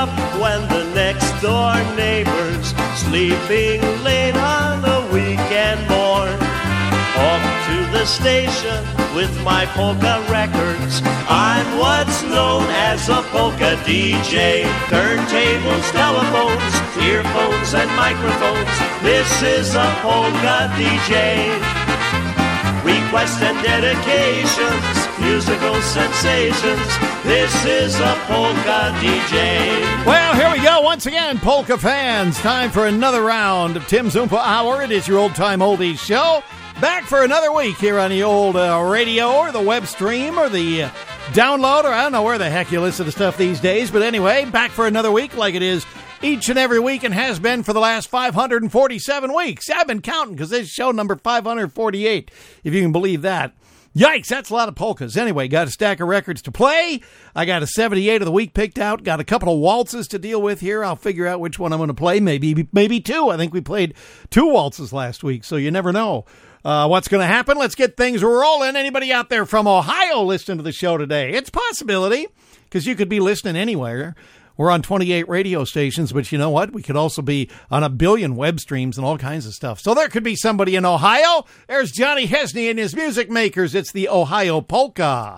up when the next door neighbor's sleeping late on a weekend morn. Off to the station with my polka records. I'm what's known as a polka DJ. Turntables, telephones, earphones and microphones. This is a polka DJ. Requests and dedications, musical sensations. This is a polka DJ. Well, here we go once again, polka fans. Time for another round of Tim Zumpa Hour. It is your old-time oldies show. Back for another week here on the old radio or the web stream or the download, or I don't know where the heck you listen to stuff these days. But anyway, back for another week like it is each and every week and has been for the last 547 weeks. I've been counting because this is show number 548, if you can believe that. Yikes, that's a lot of polkas. Anyway, got a stack of records to play. I got a 78 of the week picked out. Got a couple of waltzes to deal with here. I'll figure out which one I'm going to play. Maybe two. I think we played two waltzes last week, so you never know what's going to happen. Let's get things rolling. Anybody out there from Ohio listening to the show today? It's a possibility, because you could be listening anywhere. We're on 28 radio stations, but you know what? We could also be on a billion web streams and all kinds of stuff. So there could be somebody in Ohio. There's Johnny Hesney and his Music Makers. It's the Ohio Polka.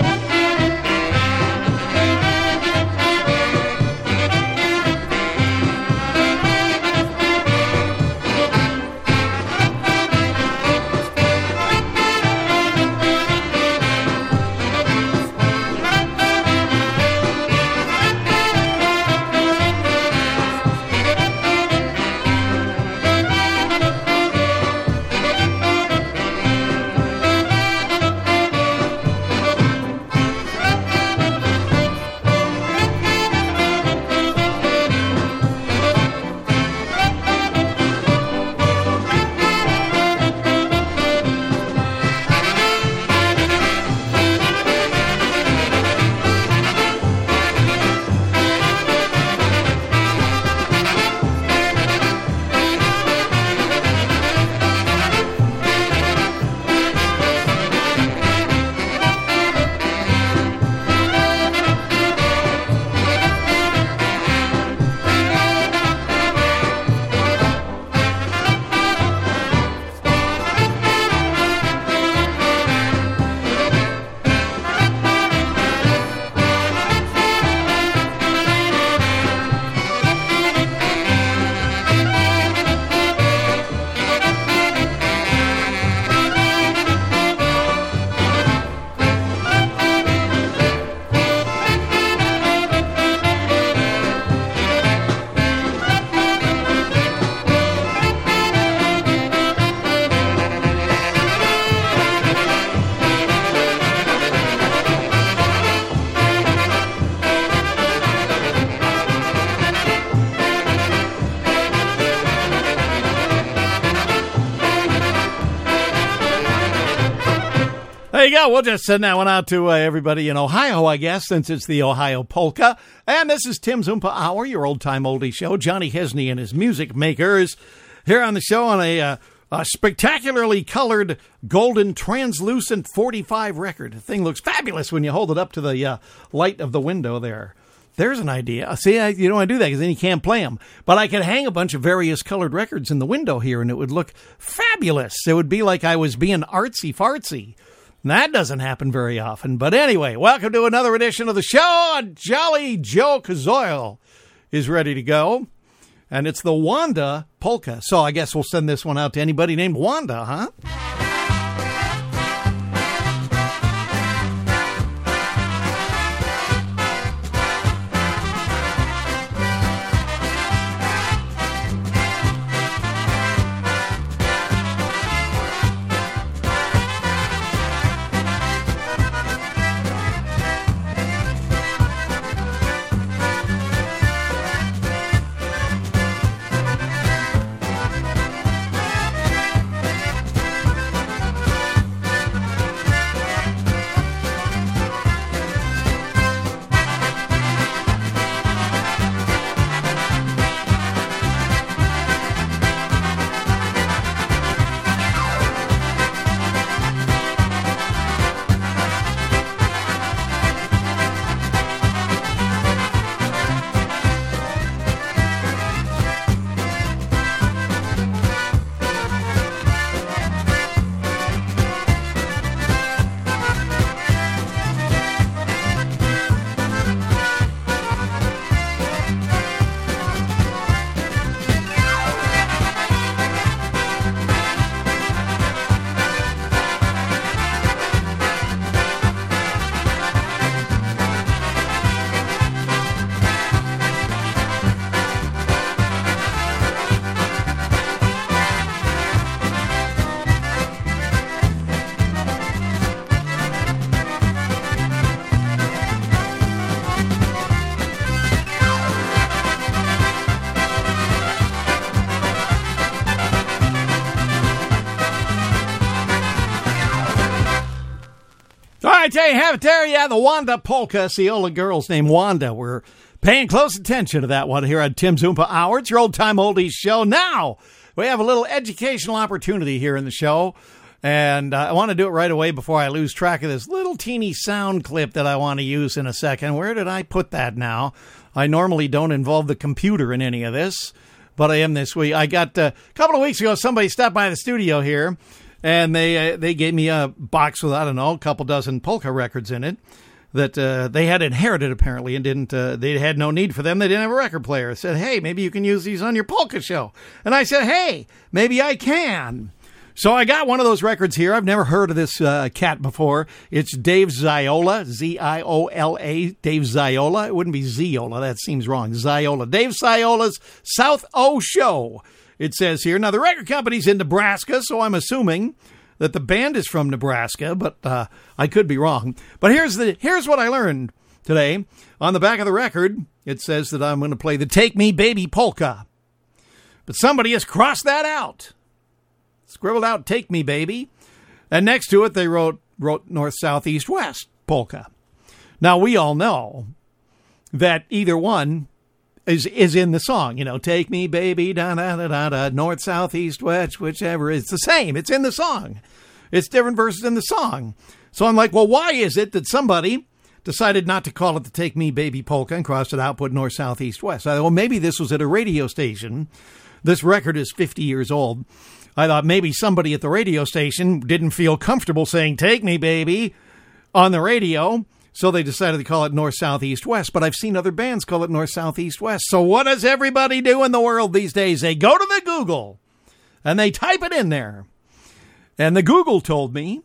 There you go. We'll just send that one out to everybody in Ohio, I guess, since it's the Ohio Polka. And this is Tim Zumpa Hour, your old-time oldie show. Johnny Hesney and his Music Makers here on the show on a spectacularly colored golden translucent 45 record. The thing looks fabulous when you hold it up to the light of the window there. There's an idea. See, you don't want to do that because then you can't play them. But I could hang a bunch of various colored records in the window here, and it would look fabulous. It would be like I was being artsy-fartsy. That doesn't happen very often. But anyway, welcome to another edition of the show. Jolly Joe Kazoil is ready to go. And it's the Wanda Polka. So I guess we'll send this one out to anybody named Wanda, huh? right, there you have it there. Yeah, the Wanda Polka. Ceola girl's named Wanda. We're paying close attention to that one here on Tim's Oompa Hour. It's your old-time oldies show. Now, we have a little educational opportunity here in the show, and I want to do it right away before I lose track of this little teeny sound clip that I want to use in a second. Where did I put that now? I normally don't involve the computer in any of this, but I am this week. I got a couple of weeks ago, somebody stopped by the studio here, and they gave me a box with, I don't know, a couple dozen polka records in it that they had inherited, apparently, and didn't. They had no need for them. They didn't have a record player. I said, hey, maybe you can use these on your polka show. And I said, hey, maybe I can. So I got one of those records here. I've never heard of this cat before. It's Dave Ziola, Z-I-O-L-A, Dave Ziola. It wouldn't be Ziola. That seems wrong. Ziola. Dave Ziola's South O Show, it says here. Now, the record company's in Nebraska, so I'm assuming that the band is from Nebraska, but I could be wrong. But here's what I learned today. On the back of the record, it says that I'm going to play the Take Me Baby Polka. But somebody has crossed that out. Scribbled out Take Me Baby. And next to it, they wrote North, South, East, West Polka. Now, we all know that either one is in the song. You know, Take Me Baby, da-da-da-da-da, North, South, East, West, whichever. It's the same. It's in the song. It's different verses in the song. So I'm like, well, why is it that somebody decided not to call it the Take Me Baby Polka and crossed it out, put North, South, East, West? I thought, well, maybe this was at a radio station. This record is 50 years old. I thought maybe somebody at the radio station didn't feel comfortable saying, Take Me Baby, on the radio, so they decided to call it North, South, East, West. But I've seen other bands call it North, South, East, West. So what does everybody do in the world these days? They go to the Google, and they type it in there. And the Google told me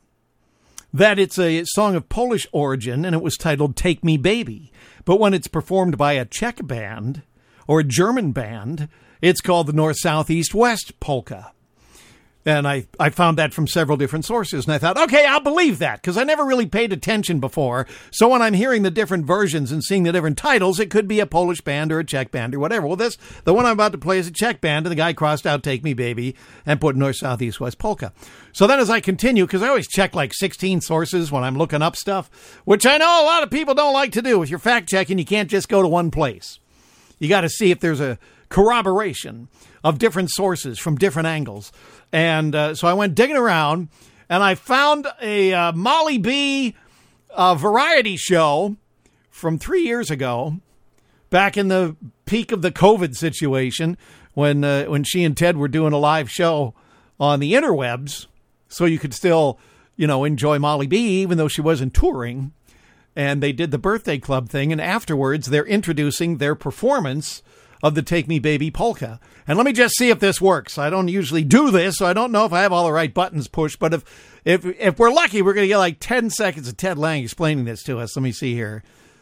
that it's a song of Polish origin, and it was titled Take Me Baby. But when it's performed by a Czech band or a German band, it's called the North, South, East, West Polka. And I found that from several different sources. And I thought, okay, I'll believe that, because I never really paid attention before. So when I'm hearing the different versions and seeing the different titles, it could be a Polish band or a Czech band or whatever. Well, the one I'm about to play is a Czech band, and the guy crossed out Take Me Baby and put North, South, East, West Polka. So then as I continue, because I always check like 16 sources when I'm looking up stuff, which I know a lot of people don't like to do. If you're fact-checking, you can't just go to one place. You got to see if there's a corroboration of different sources from different angles. And so I went digging around, and I found a Molly B variety show from 3 years ago, back in the peak of the COVID situation, when she and Ted were doing a live show on the interwebs, so you could still, enjoy Molly B, even though she wasn't touring. And they did the birthday club thing, and afterwards they're introducing their performance of the Take Me Baby Polka. And let me just see if this works. I don't usually do this, so I don't know if I have all the right buttons pushed, but if we're lucky, we're going to get like 10 seconds of Ted Lang explaining this to us. Let me see here.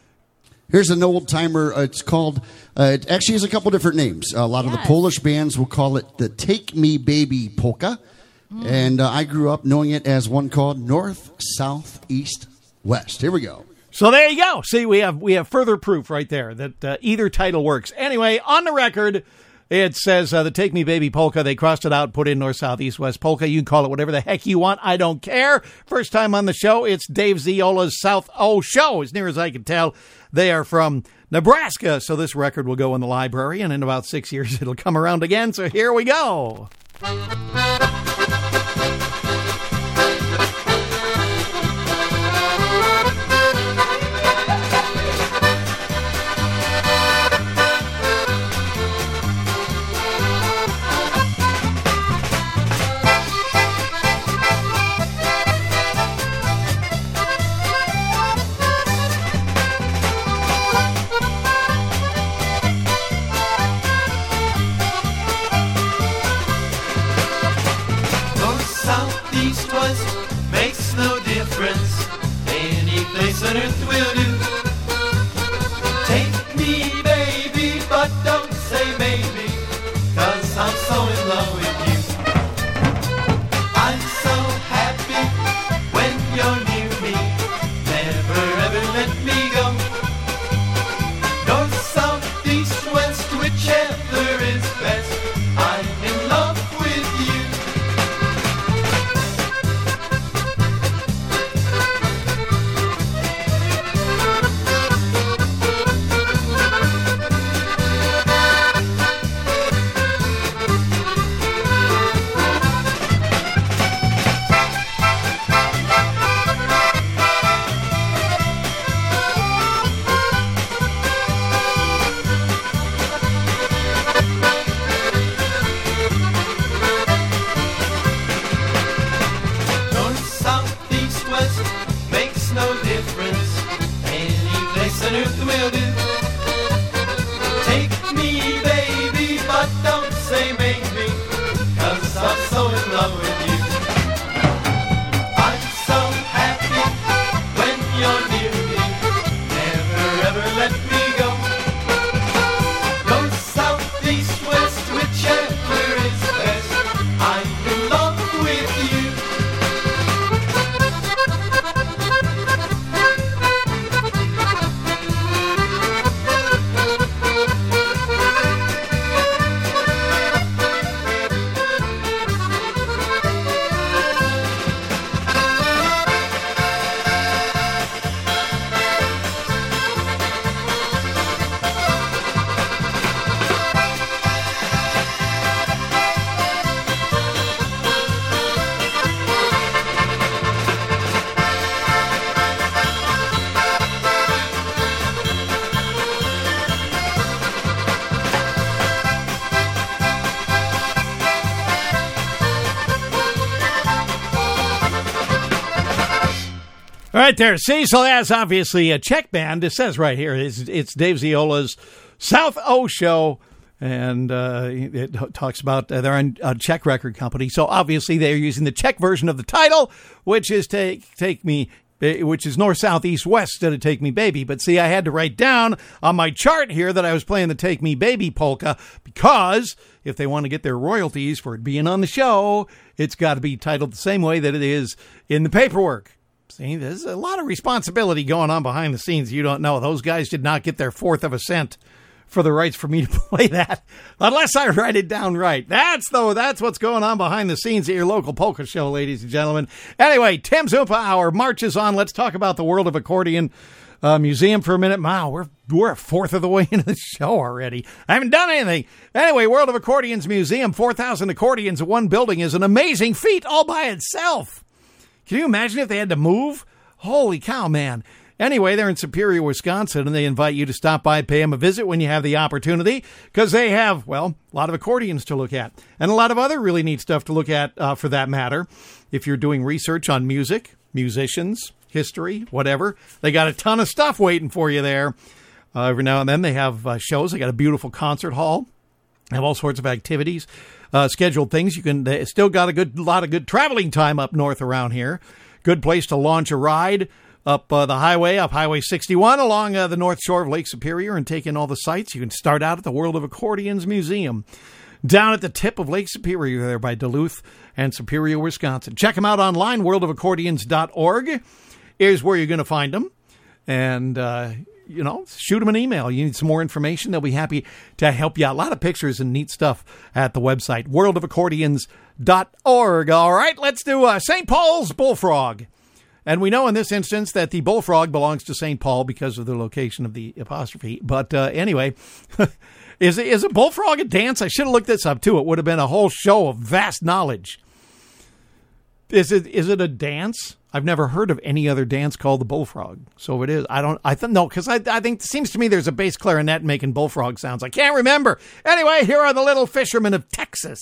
Here's an old-timer. It's called, it actually has a couple different names. A lot of the Polish bands will call it the Take Me Baby Polka. And I grew up knowing it as one called North, South, East, West. Here we go. So there you go. See, we have further proof right there that either title works. Anyway, on the record, it says the Take Me Baby Polka. They crossed it out, put in North, South, East, West Polka. You can call it whatever the heck you want. I don't care. First time on the show, it's Dave Ziola's South O Show. As near as I can tell, they are from Nebraska. So this record will go in the library, and in about 6 years, it'll come around again. So here we go. Newton will do. Take me, baby, but don't say maybe, 'cause I'm so in love with you. I'm so happy when you're near me. Never ever let me go. North, south, east, west, whichever is best. I'm in love with you. All right there. See, so that's obviously a Czech band. It says right here, it's Dave Ziola's South O Show, and it talks about they're a Czech record company. So obviously they're using the Czech version of the title, which is Take Me, which is North, South, East, West instead of Take Me Baby. But see, I had to write down on my chart here that I was playing the Take Me Baby polka because if they want to get their royalties for it being on the show, it's got to be titled the same way that it is in the paperwork. See, there's a lot of responsibility going on behind the scenes. You don't know. Those guys did not get their fourth of a cent for the rights for me to play that, unless I write it down right. That's what's going on behind the scenes at your local polka show, ladies and gentlemen. Anyway, Tim Zumpa Hour marches on. Let's talk about the World of Accordion Museum for a minute. Wow, we're a fourth of the way into the show already. I haven't done anything. Anyway, World of Accordions Museum, 4,000 accordions in one building is an amazing feat all by itself. Can you imagine if they had to move? Holy cow, man. Anyway, they're in Superior, Wisconsin, and they invite you to stop by, pay them a visit when you have the opportunity, because they have, well, a lot of accordions to look at, and a lot of other really neat stuff to look at, for that matter. If you're doing research on music, musicians, history, whatever, they got a ton of stuff waiting for you there. Every now and then they have shows. They got a beautiful concert hall. They have all sorts of activities. Scheduled things. They still got a lot of good traveling time up north around here. Good place to launch a ride up the highway, up Highway 61 along the north shore of Lake Superior and take in all the sights. You can start out at the World of Accordions Museum down at the tip of Lake Superior there by Duluth and Superior, Wisconsin. Check them out online. worldofaccordions.org is where you're going to find them. And, shoot them an email. You need some more information. They'll be happy to help you out. A lot of pictures and neat stuff at the website, worldofaccordions.org. All right, let's do St. Paul's Bullfrog. And we know in this instance that the bullfrog belongs to St. Paul because of the location of the apostrophe. But anyway, is a bullfrog a dance? I should have looked this up, too. It would have been a whole show of vast knowledge. Is it a dance? I've never heard of any other dance called the bullfrog. So it is. Because I think it seems to me there's a bass clarinet making bullfrog sounds. I can't remember. Anyway, here are the Little Fishermen of Texas.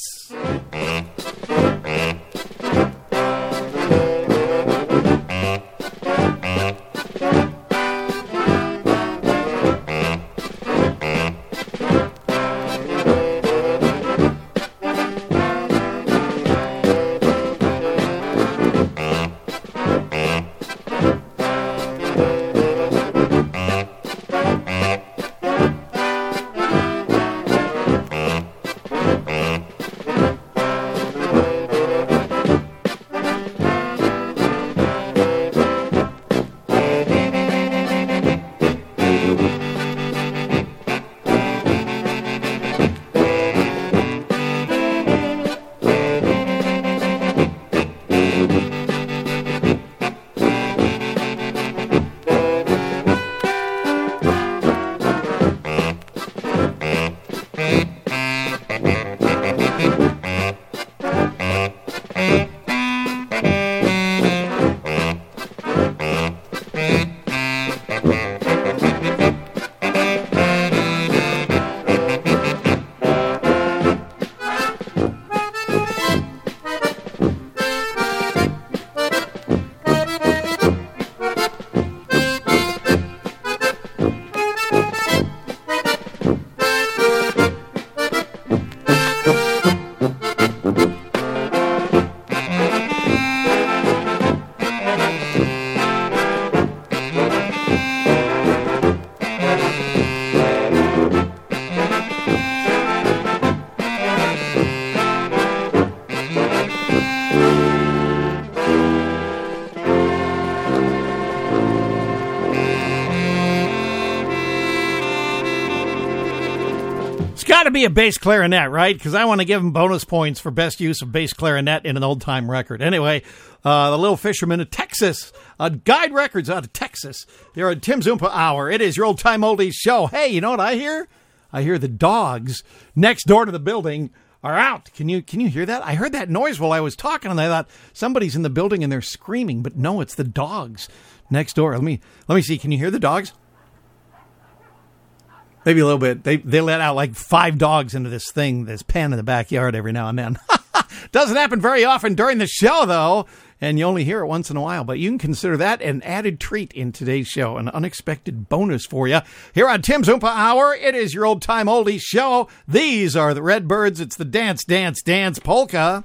got to be a bass clarinet, right? Because I want to give him bonus points for best use of bass clarinet in an old-time record. Anyway, the Little Fisherman of Texas, Guide Records out of Texas. Here at Tim's Oompa Hour. It is your old-time oldies show. Hey, you know what I hear? I hear the dogs next door to the building are out. Can you hear that? I heard that noise while I was talking, and I thought somebody's in the building and they're screaming, but no, it's the dogs next door. Let me see. Can you hear the dogs? Maybe a little bit. They let out like 5 dogs into this pen in the backyard every now and then. Doesn't happen very often during the show, though, and you only hear it once in a while. But you can consider that an added treat in today's show, an unexpected bonus for you. Here on Tim's Oompa Hour, it is your old-time oldies show. These are the Redbirds. It's the Dance, Dance, Dance Polka.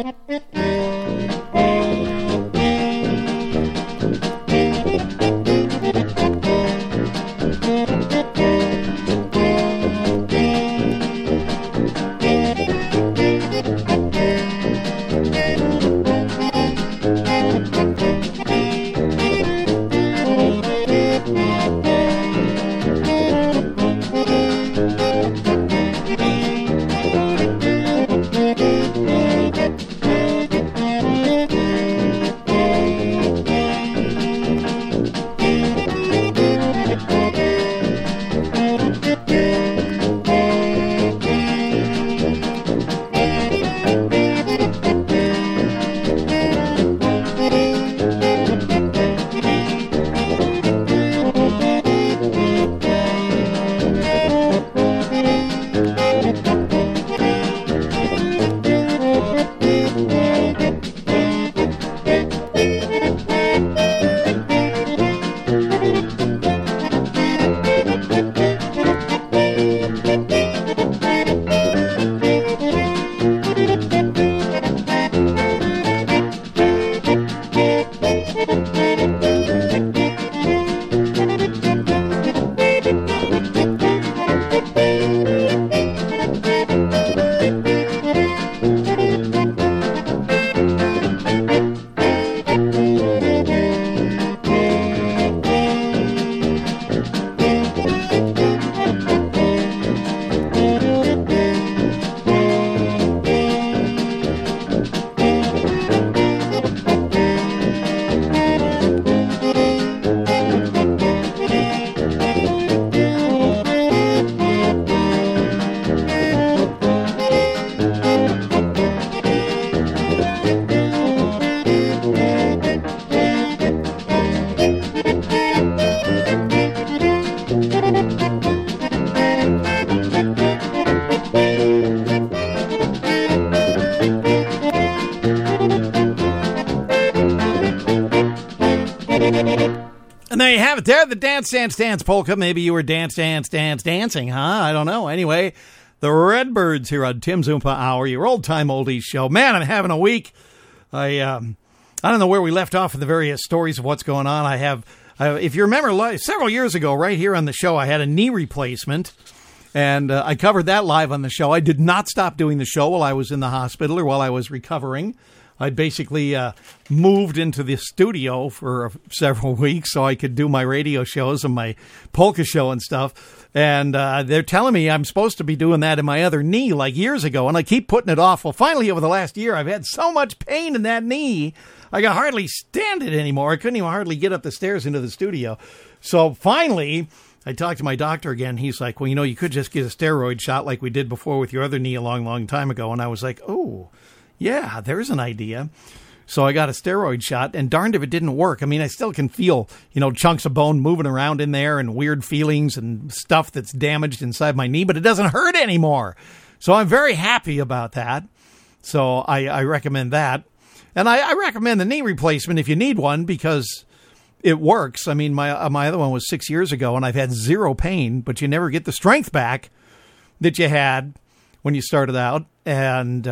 And there you have it there, the Dance, Dance, Dance Polka. Maybe you were dancing, huh? I don't know. Anyway, the Redbirds here on Tim's Oompa Hour, your old-time oldies show. Man, I'm having a week. I don't know where we left off with the various stories of what's going on. If you remember, several years ago, right here on the show, I had a knee replacement, and I covered that live on the show. I did not stop doing the show while I was in the hospital or while I was recovering. I basically moved into the studio for several weeks so I could do my radio shows and my polka show and stuff. And they're telling me I'm supposed to be doing that in my other knee like years ago, and I keep putting it off. Well, finally, over the last year, I've had so much pain in that knee, I could hardly stand it anymore. I couldn't even hardly get up the stairs into the studio. So finally, I talked to my doctor again. He's like, well, you could just get a steroid shot like we did before with your other knee a long, long time ago. And I was like, oh, yeah, there's an idea. So I got a steroid shot, and darned if it didn't work. I mean, I still can feel, chunks of bone moving around in there and weird feelings and stuff that's damaged inside my knee, but it doesn't hurt anymore. So I'm very happy about that. So I recommend that. And I recommend the knee replacement if you need one because it works. I mean, my other one was 6 years ago, and I've had zero pain, but you never get the strength back that you had when you started out. And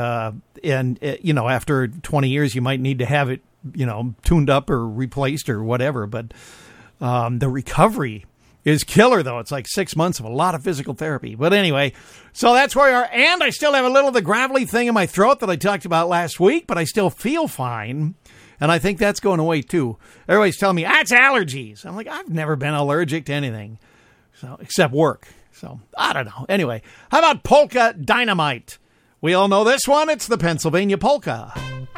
after 20 years, you might need to have it, tuned up or replaced or whatever. But the recovery is killer, though. It's like 6 months of a lot of physical therapy. But anyway, so that's where we are. And I still have a little of the gravelly thing in my throat that I talked about last week, but I still feel fine. And I think that's going away, too. Everybody's telling me, that's allergies. I'm like, I've never been allergic to anything, except work. So, I don't know. Anyway, how about Polka Dynamite? We all know this one. It's the Pennsylvania Polka.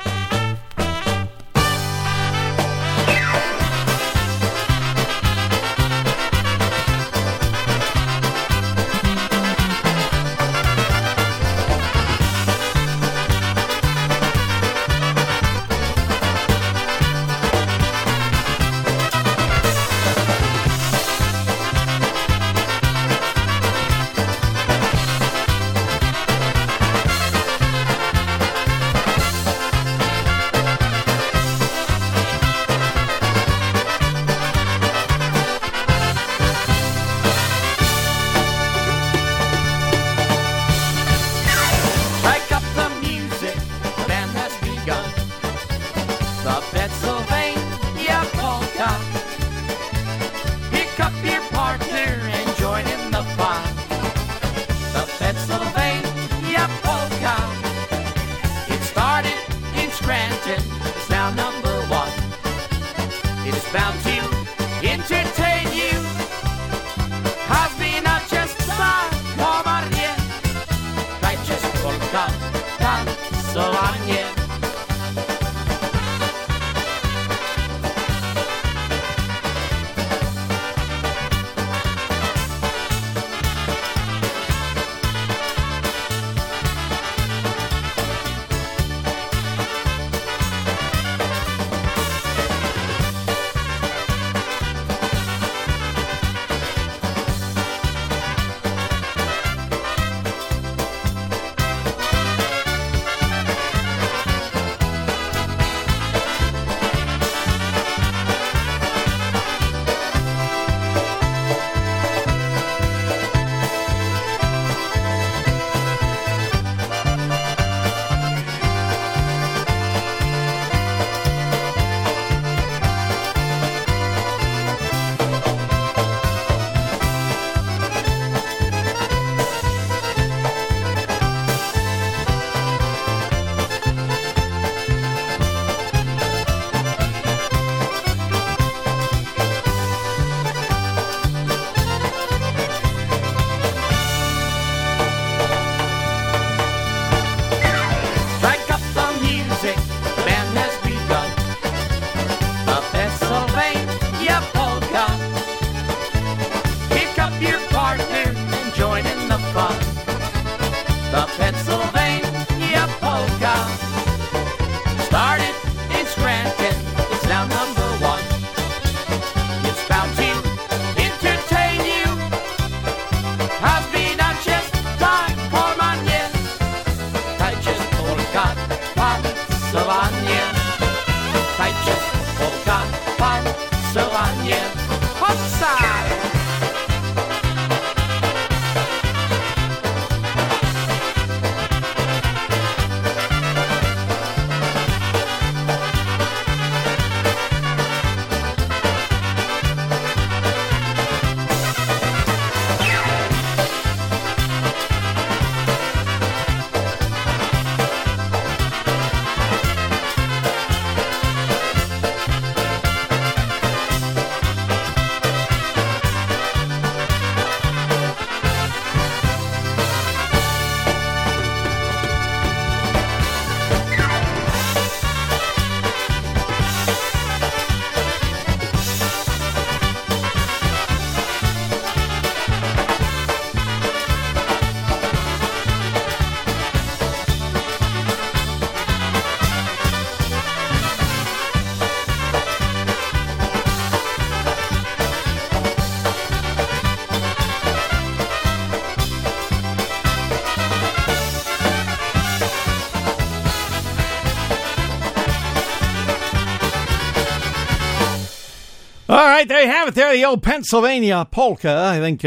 All right, there you have it. There, the old Pennsylvania polka. I think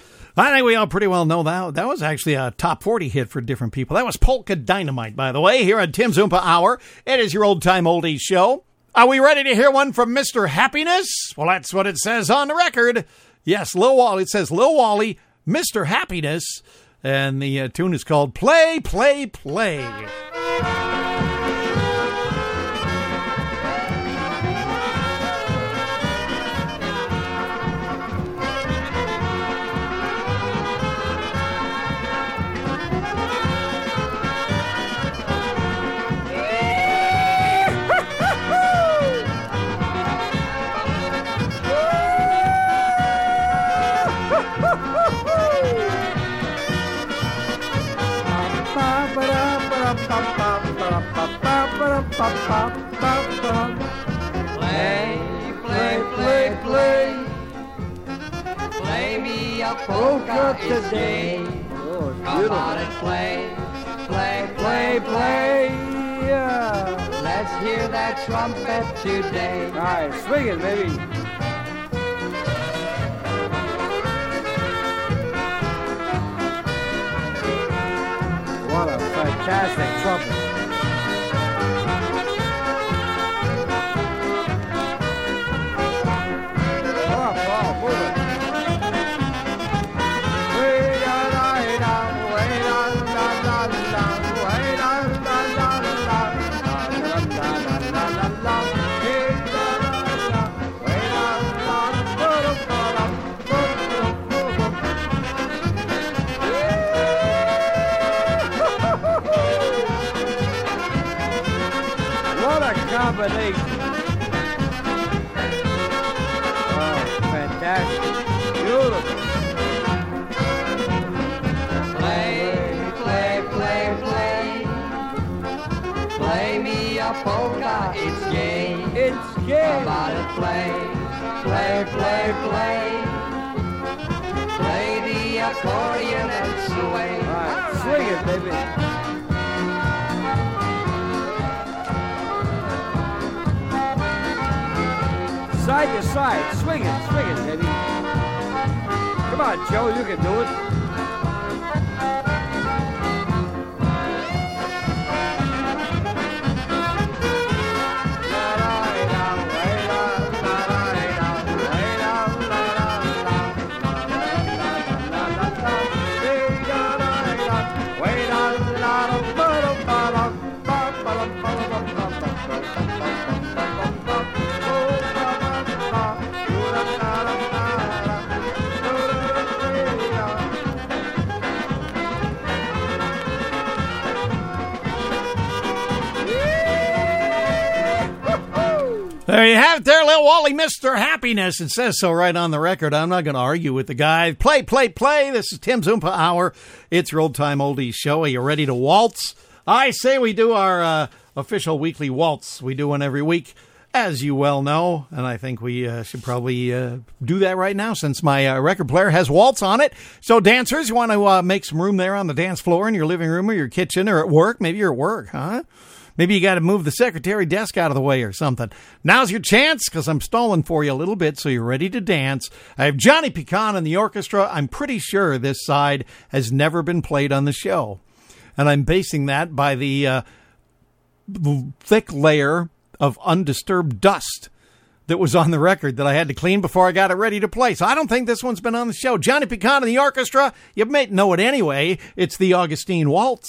we all pretty well know that. That was actually a top 40 hit for different people. That was Polka Dynamite, by the way, here on Tim's Oompa Hour. It is your old-time oldies show. Are we ready to hear one from Mr. Happiness? Well, that's what it says on the record. Yes, Lil Wally. It says Lil Wally, Mr. Happiness. And the tune is called Play, Play, Play. Play me a polka today. Come on and play. Yeah. Let's hear that trumpet today. All right, swing it, baby. What a fantastic trumpet. Combination. Oh, fantastic. Beautiful. Play me a polka, it's gay. It's gay. Come on and play. Play the accordion and sway. All right, swing it, baby. Side to side, swing it, baby. Come on, Joe, you can do it. There you have it there, Lil Wally, Mr. Happiness. It says so right on the record. I'm not going to argue with the guy. Play. This is Tim Zumpa Hour. It's your old-time oldies show. Are you ready to waltz? I say we do our official weekly waltz. We do one every week, as you well know, and I think we should probably do that right now since my record player has waltz on it. So dancers, you want to make some room there on the dance floor in your living room or your kitchen or at work? Maybe you're at work, huh? Maybe you got to move the secretary desk out of the way or something. Now's your chance, because I'm stalling for you a little bit, so you're ready to dance. I have Johnny Pecan in the orchestra. I'm pretty sure this side has never been played on the show. And I'm basing that by the thick layer of undisturbed dust that was on the record that I had to clean before I got it ready to play. So I don't think this one's been on the show. Johnny Pecan in the orchestra. You may know it anyway. It's the Augustine Waltz.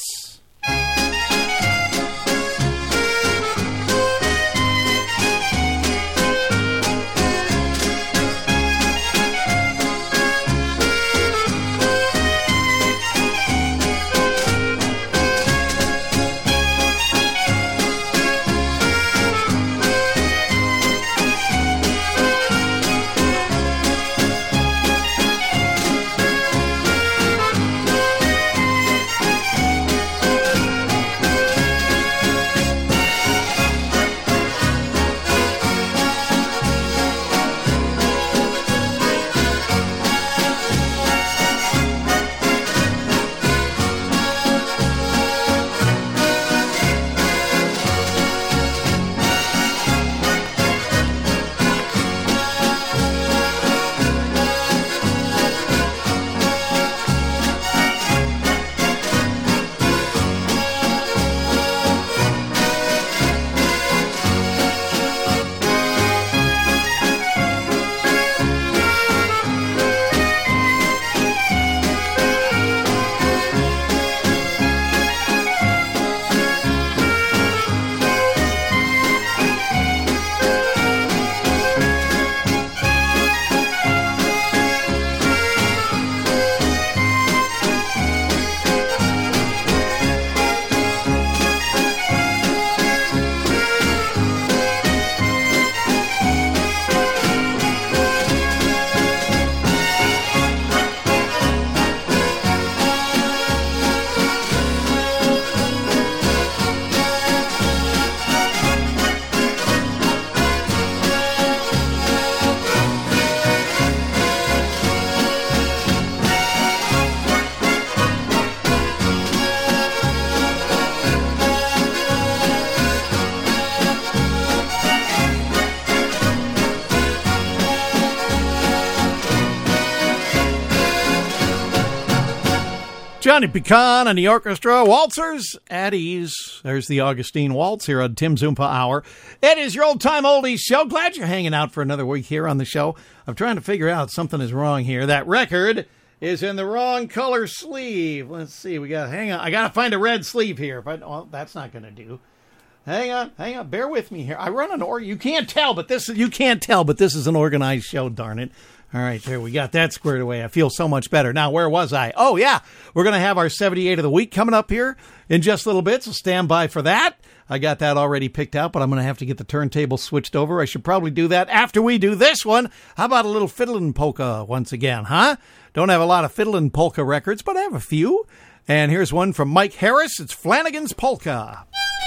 Johnny Pecan and the orchestra, waltzers at ease. There's the Augustine Waltz here on Tim's Oompa Hour. It is your old-time oldies show. Glad you're hanging out for another week here on the show. I'm trying to figure out something is wrong here. That record is in the wrong color sleeve. Let's see. Hang on. I got to find a red sleeve here. That's not going to do. Hang on. Bear with me here. I run an you can't tell, but this is an organized show, darn it. All right, there, we got that squared away. I feel so much better. Now, where was I? Oh, yeah, we're going to have our 78 of the week coming up here in just a little bit, so stand by for that. I got that already picked out, but I'm going to have to get the turntable switched over. I should probably do that after we do this one. How about a little fiddlin' polka once again, huh? Don't have a lot of fiddlin' polka records, but I have a few. And here's one from Mike Harris. It's Flanagan's Polka.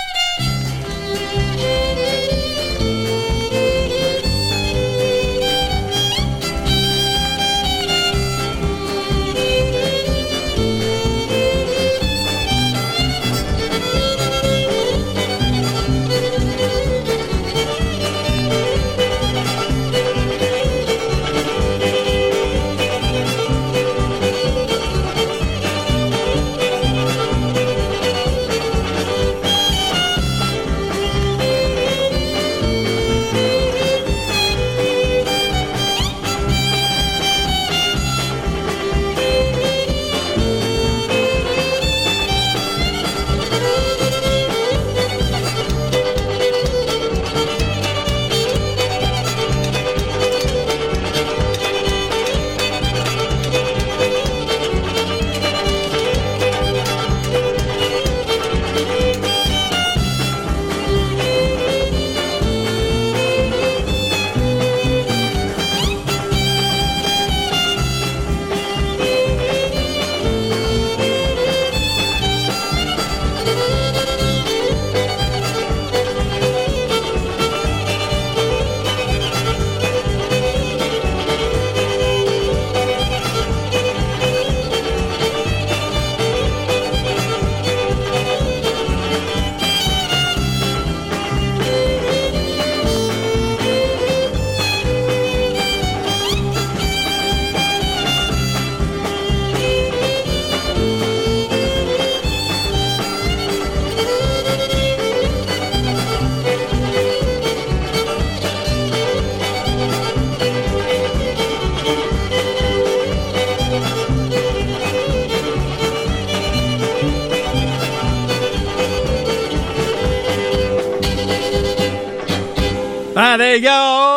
There you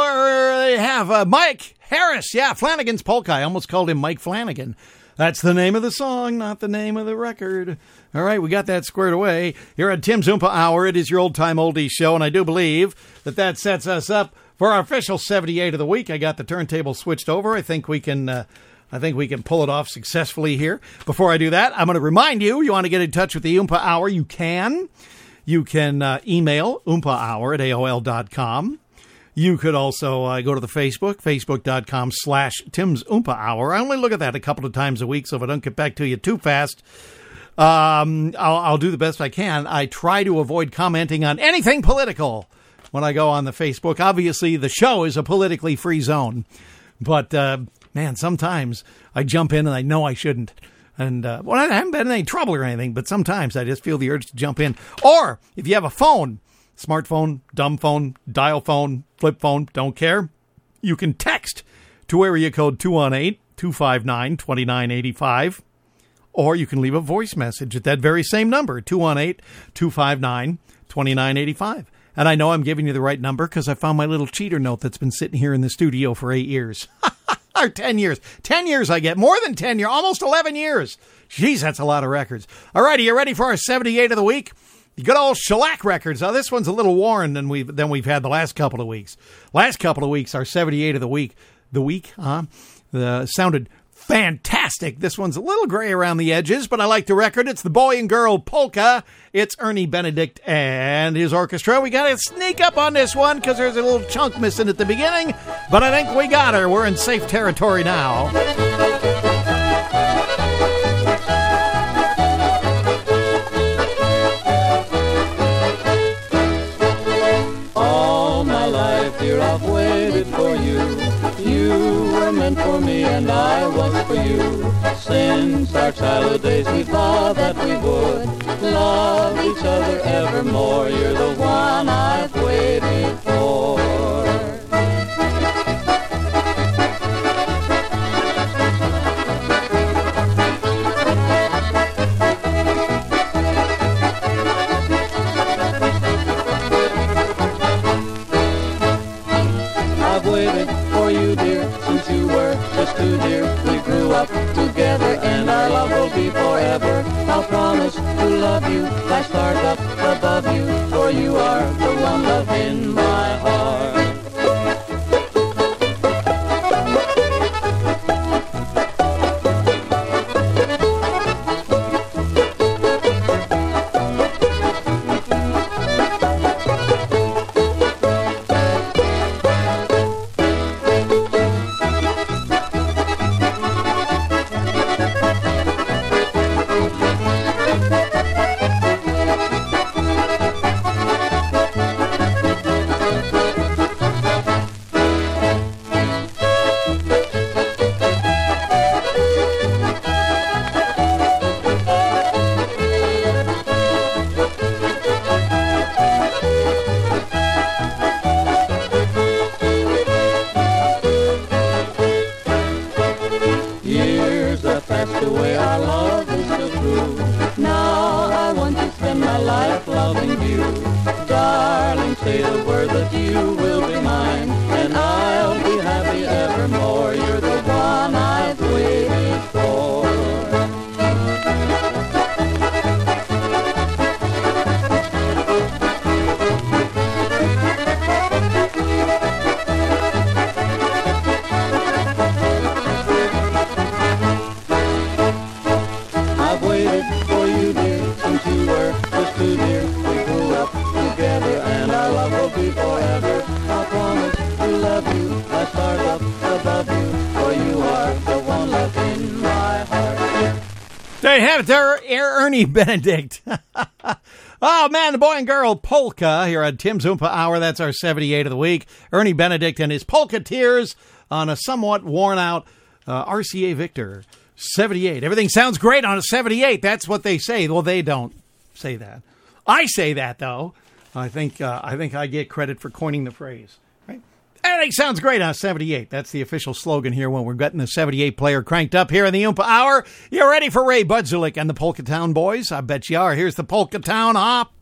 go. They have Mike Harris. Yeah, Flanagan's Polka. I almost called him Mike Flanagan. That's the name of the song, not the name of the record. All right, we got that squared away. Here at Tim's Oompa Hour, it is your old-time oldies show, and I do believe that sets us up for our official 78 of the week. I got the turntable switched over. I think we can pull it off successfully here. Before I do that, I'm going to remind you, you want to get in touch with the Oompa Hour, you can. You can email oompahour@aol.com. You could also go to the facebook.com/Tim's Oompa Hour. I only look at that a couple of times a week, so if I don't get back to you too fast, I'll do the best I can. I try to avoid commenting on anything political when I go on the Facebook. Obviously, the show is a politically free zone. But, man, sometimes I jump in and I know I shouldn't. And, I haven't been in any trouble or anything, but sometimes I just feel the urge to jump in. Or, if you have a phone, smartphone, dumb phone, dial phone, flip phone, don't care. You can text to area code 218-259-2985. Or you can leave a voice message at that very same number, 218-259-2985. And I know I'm giving you the right number because I found my little cheater note that's been sitting here in the studio for 8 years. Or 10 years. 10 years I get. More than 10 years. Almost 11 years. Jeez, that's a lot of records. All righty, you ready for our 78 of the week? The good old shellac records. Now, this one's a little worn than we've had the last couple of weeks. Last couple of weeks, our 78 of the week. Sounded fantastic. This one's a little gray around the edges, but I like the record. It's the Boy and Girl Polka. It's Ernie Benedict and his orchestra. We got to sneak up on this one because there's a little chunk missing at the beginning, but I think we got her. We're in safe territory now. All my life, dear, I've waited for you. You were meant for me and I was for you. Since since our childhood days we vowed that we would love each other evermore. You're the one I've waited for. I've waited for you, dear, since you were just too dear. We grew up together and our love will be forever. I'll promise to love you, I start up above you, for you are the one love in my heart. Years have passed away, our love is still true. Now I want to spend my life loving you. Darling, say the word that you will be mine, and I'll be happy evermore. You're the one I've waited for. I've waited for you, dear, since you were just too dear. We grew up together and our love will be forever. I promise to love you, I start up above you, for you are the one love in my heart. There you have it there, Ernie Benedict. Oh, man, the boy and girl polka here on Tim's Oompa Hour. That's our 78 of the week. Ernie Benedict and his polka tears on a somewhat worn-out RCA Victor 78. Everything sounds great on a 78. That's what they say. Well, they don't say that. I say that, though. I think I get credit for coining the phrase. Right? Everything sounds great on a 78. That's the official slogan here when we're getting the 78 player cranked up here in the Oompa Hour. You ready for Ray Budzulik and the Polka Town Boys? I bet you are. Here's the Polka Town Hop.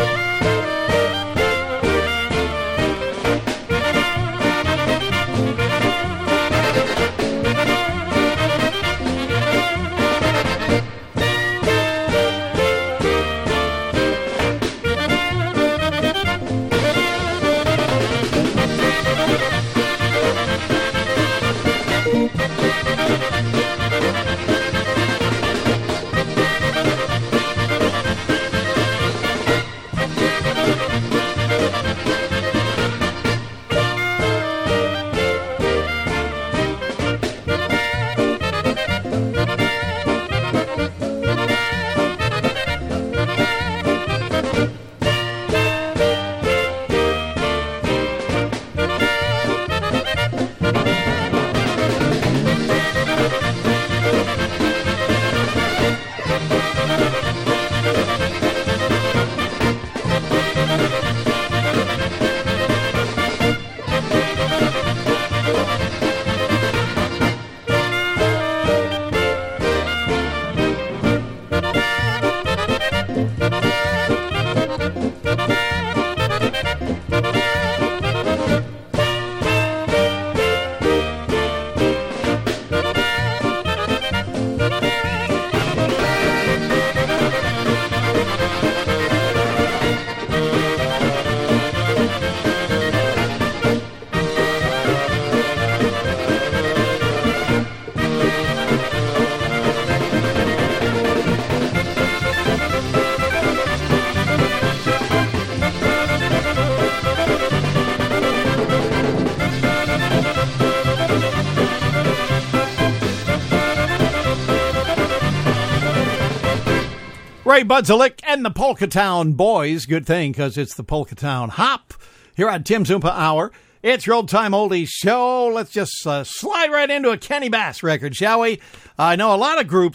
Ray Budzulik and the Polka Town Boys. Good thing, because it's the Polka Town Hop here on Tim's Oompa Hour. It's your old-time oldies show. Let's just slide right into a Kenny Bass record, shall we? I know a lot of groups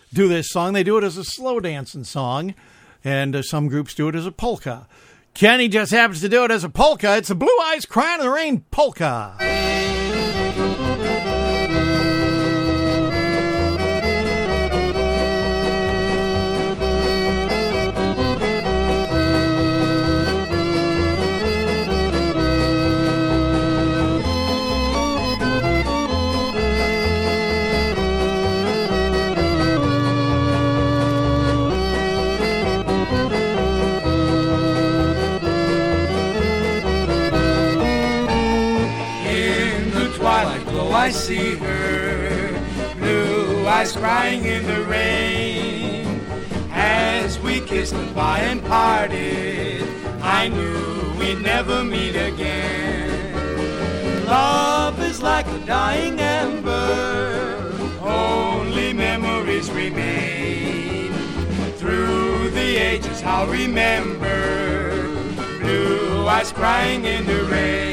do this song. They do it as a slow dancing song, and some groups do it as a polka. Kenny just happens to do it as a polka. It's the Blue Eyes Crying in the Rain polka. I see her, blue eyes crying in the rain. As we kissed goodbye and parted, I knew we'd never meet again. Love is like a dying ember, only memories remain. Through the ages I'll remember, blue eyes crying in the rain.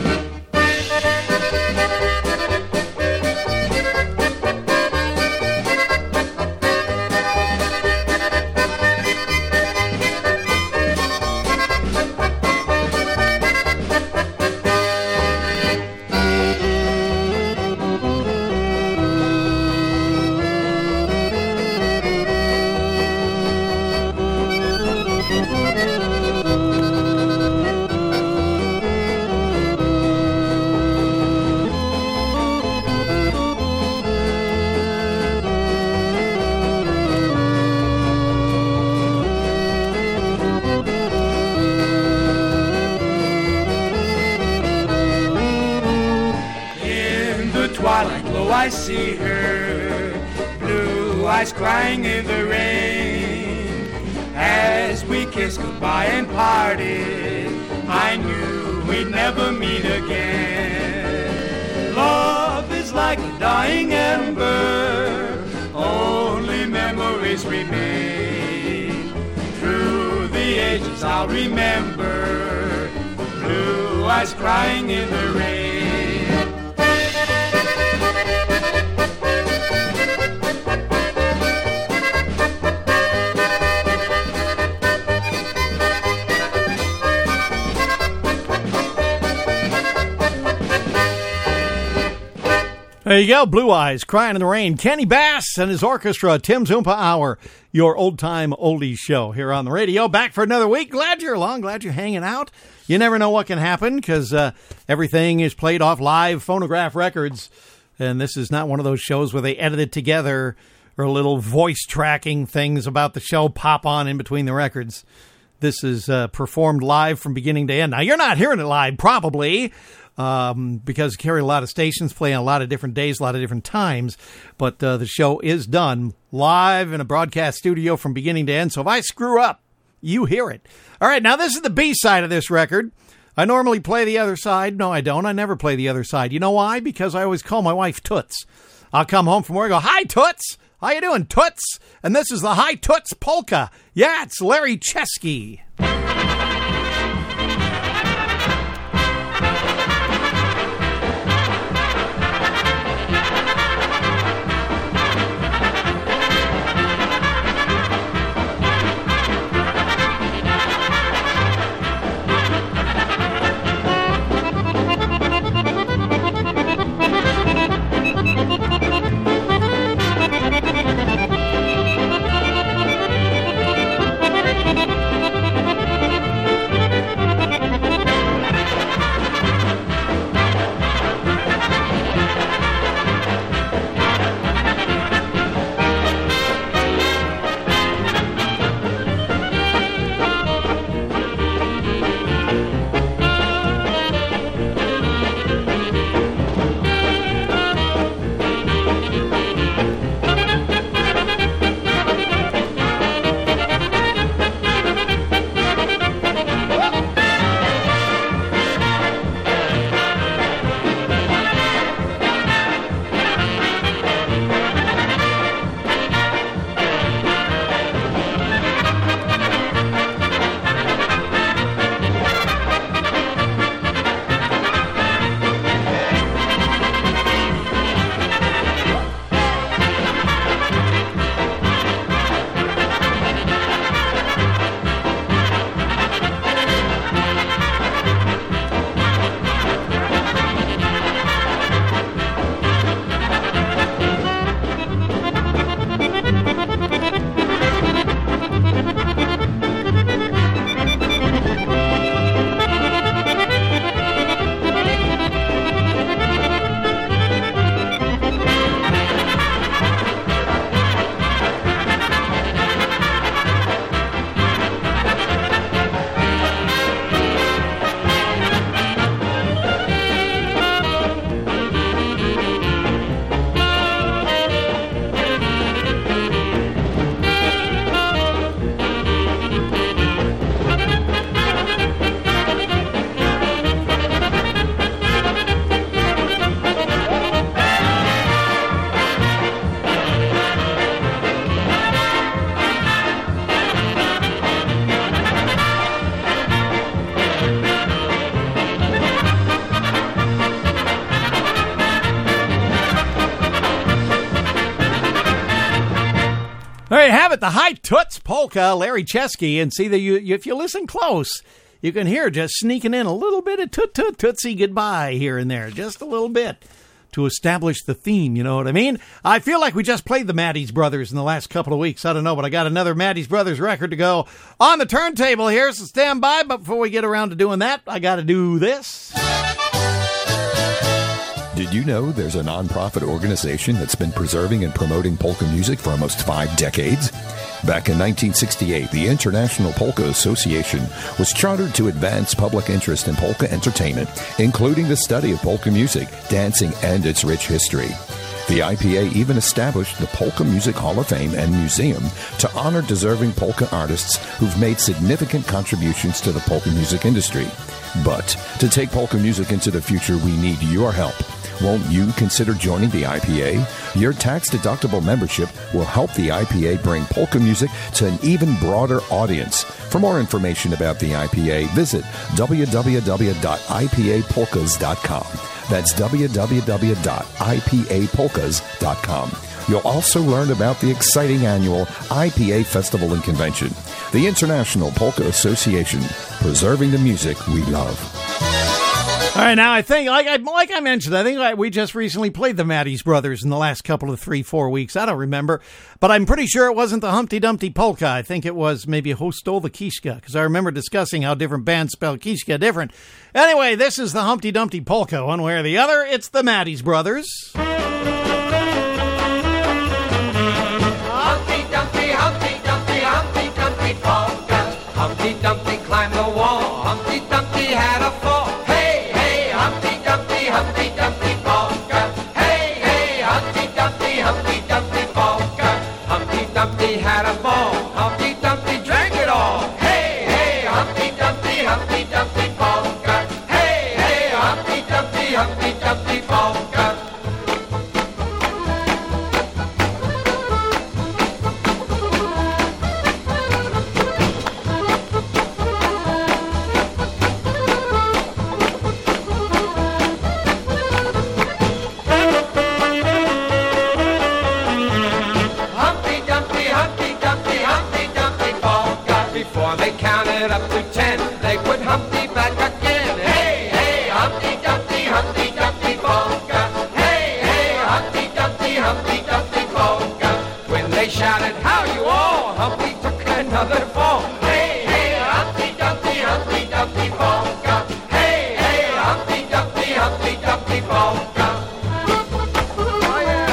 I see her, blue eyes crying in the rain. As we kissed goodbye and parted, I knew we'd never meet again. Love is like a dying ember, only memories remain. Through the ages I'll remember, blue eyes crying in the rain. There you go, Blue Eyes, Crying in the Rain. Kenny Bass and his orchestra, Tim's Oompa Hour, your old-time oldies show here on the radio. Back for another week. Glad you're along, glad you're hanging out. You never know what can happen because everything is played off live phonograph records, and this is not one of those shows where they edit it together or little voice tracking things about the show pop on in between the records. This is performed live from beginning to end. Now, you're not hearing it live, probably, because carry a lot of stations, play on a lot of different days, a lot of different times. But the show is done live in a broadcast studio from beginning to end. So if I screw up, you hear it. All right, now this is the B side of this record. I normally play the other side. No, I don't. I never play the other side. You know why? Because I always call my wife Toots. I'll come home from work and go, "Hi, Toots. How you doing, Toots?" And this is the Hi Toots Polka. Yeah, it's Larry Chesky. There you have it, the High Toots Polka, Larry Chesky. And see, if you listen close, you can hear just sneaking in a little bit of toot-toot-tootsie goodbye here and there, just a little bit to establish the theme, you know what I mean? I feel like we just played the Maddie's Brothers in the last couple of weeks. I don't know, but I got another Maddie's Brothers record to go on the turntable here, so stand by. But before we get around to doing that, I got to do this. Did you know there's a nonprofit organization that's been preserving and promoting polka music for almost 5 decades? Back in 1968, the International Polka Association was chartered to advance public interest in polka entertainment, including the study of polka music, dancing, and its rich history. The IPA even established the Polka Music Hall of Fame and Museum to honor deserving polka artists who've made significant contributions to the polka music industry. But to take polka music into the future, we need your help. Won't you consider joining the IPA? Your tax-deductible membership will help the IPA bring polka music to an even broader audience. For more information about the IPA, visit www.ipapolkas.com. That's www.ipapolkas.com. You'll also learn about the exciting annual IPA Festival and Convention, the International Polka Association, preserving the music we love. All right, now I think, like I mentioned, I think we just recently played the Maddie's Brothers in the last couple of 3-4 weeks. I don't remember, but I'm pretty sure it wasn't the Humpty Dumpty Polka. I think it was maybe Who Stole the Kishka, because I remember discussing how different bands spell Kishka different. Anyway, this is the Humpty Dumpty Polka. One way or the other, it's the Maddie's Brothers. Humpty Dumpty, Humpty Dumpty, Humpty Dumpty polka. Humpty Dumpty climbed the wall. Humpty Dumpty had a fall. Humpty Dumpty polka. Hey, hey, Humpty Dumpty polka. Humpty Dumpty had a ball. Humpty Dumpty drank it all. Hey, hey, Humpty Dumpty polka. Hey, hey, Humpty Dumpty polka. Up to 10, they put Humpty back again. Hey, hey, Humpty Dumpty polka. Hey, hey, Humpty Dumpty polka. When they shouted, how you all? Humpty took another fall. Hey, hey, Humpty Dumpty polka. Hey, hey, Humpty Dumpty polka. Oh, yeah.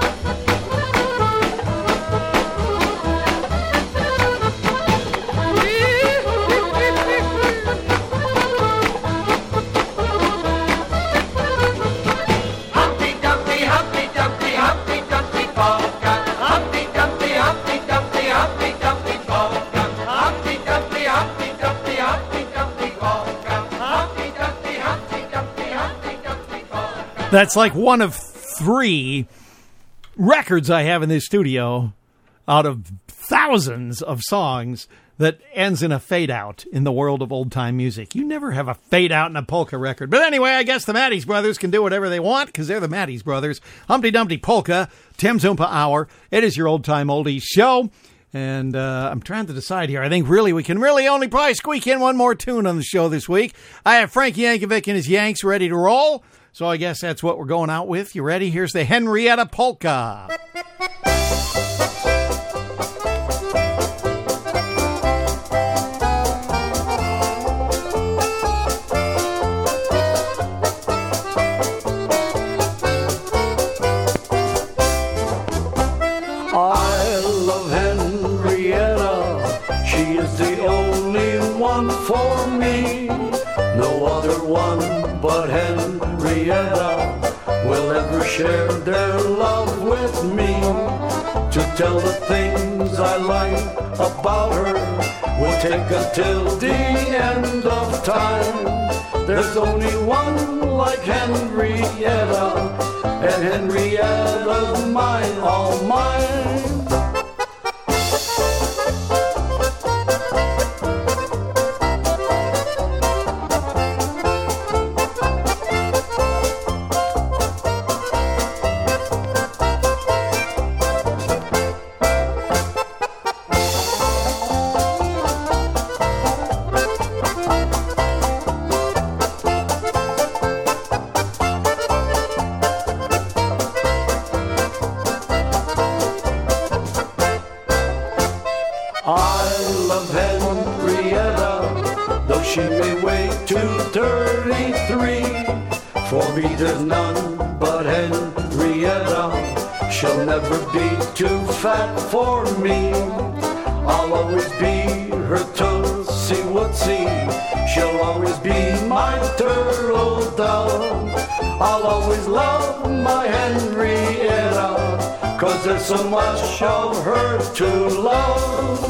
That's like one of 3 records I have in this studio out of thousands of songs that ends in a fade out in the world of old time music. You never have a fade out in a polka record. But anyway, I guess the Maddie's Brothers can do whatever they want because they're the Maddie's Brothers. Humpty Dumpty Polka, Tim Zumpa Hour. It is your old time oldies show. And I'm trying to decide here. I think really we can really only probably squeak in one more tune on the show this week. I have Frank Yankovic and his Yanks ready to roll. So I guess that's what we're going out with. You ready? Here's the Henrietta Polka. I love Henrietta. She is the only one for me. No other one but Henrietta will ever share their love with me. To tell the things I like about her will take until the end of time. There's only one like Henrietta, and Henrietta's mine, all mine. I love Henrietta, though she may weigh 233. For me there's none but Henrietta. She'll never be too fat for me. I'll always be her Tootsie Wootsie. She'll always be my turtle dove. I'll always love my Henrietta, 'cause there's so much of her to love.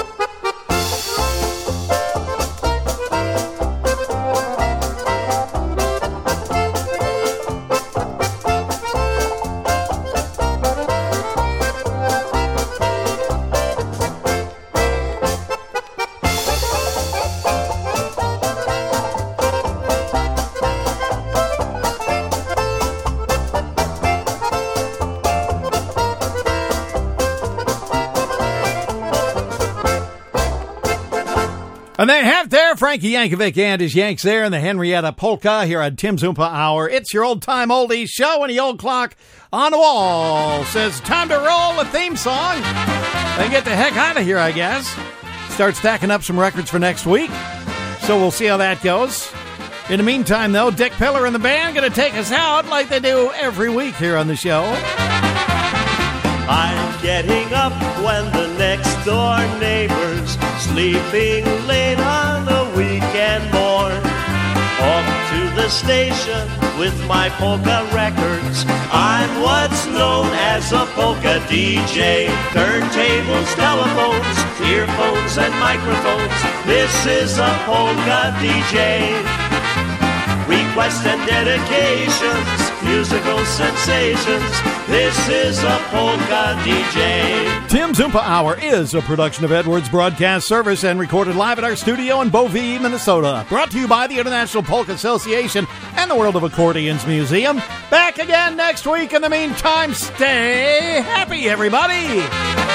And then have there Frankie Yankovic and his Yanks there in the Henrietta Polka here on Tim's Oompa Hour. It's your old-time oldies show, and the old clock on the wall says time to roll a theme song and get the heck out of here, I guess. Start stacking up some records for next week, so we'll see how that goes. In the meantime, though, Dick Pillar and the band going to take us out like they do every week here on the show. I'm getting up when the next door neighbor's sleeping late on a weekend morn. Off to the station with my polka records. I'm what's known as a polka DJ. Turntables, telephones, earphones and microphones. This is a polka DJ. Requests and dedications, musical sensations. This is a polka DJ. Tim's Oompa Hour is a production of Edwards Broadcast Service and recorded live at our studio in Beauvais, Minnesota. Brought to you by the International Polka Association and the World of Accordions Museum. Back again next week. In the meantime, stay happy, everybody.